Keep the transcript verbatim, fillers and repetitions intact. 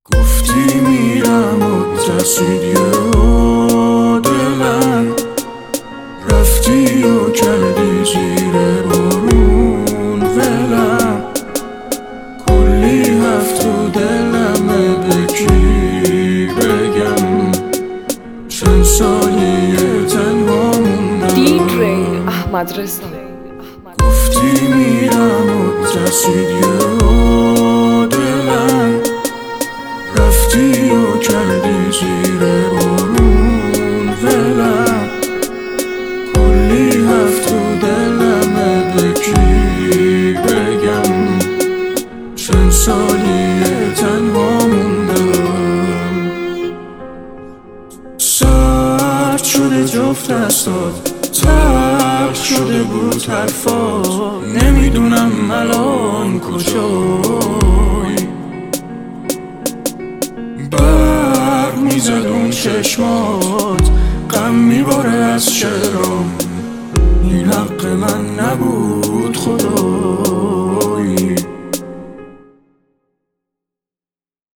گفتی میرم و ترسید یه دلم، رفتی و کردی زیر بارون ولم. کلی هفت و دلمه به کی بگم، چند سالیه تنها موندم. دیجی احمد رضا. گفتی میرم و ترسید یه دلم، رفتی و کردی زیر بارون ولم. کلی هفت و دلمه به کی بگم، چند سالیه تنها موندم. سرد شده جفت دستات، تلخ شده بود حرفات، نمیدونم الان کجایی. برق میزد اون چشمات، غم میباره از شعرام، این حق من نبود.